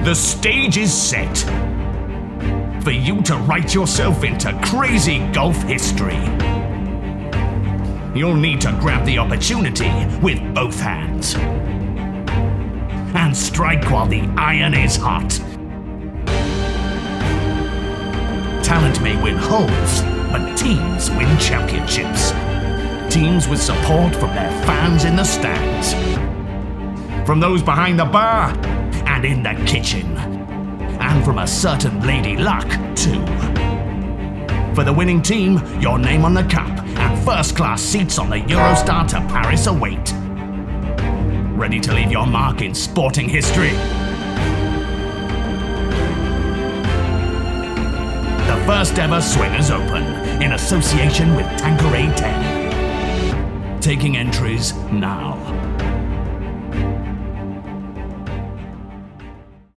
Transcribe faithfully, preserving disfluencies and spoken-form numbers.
The stage is set for you to write yourself into crazy golf history. You'll need to grab the opportunity with both hands and strike while the iron is hot. Talent may win holes, but teams win championships. Teams with support from their fans in the stands, from those behind the bar and in the kitchen, and from a certain Lady Luck, too. For the winning team, your name on the cup and first-class seats on the Eurostar to Paris await. Ready to leave your mark in sporting history? The first ever Swingers Open, in association with Tanqueray ten. Taking entries now.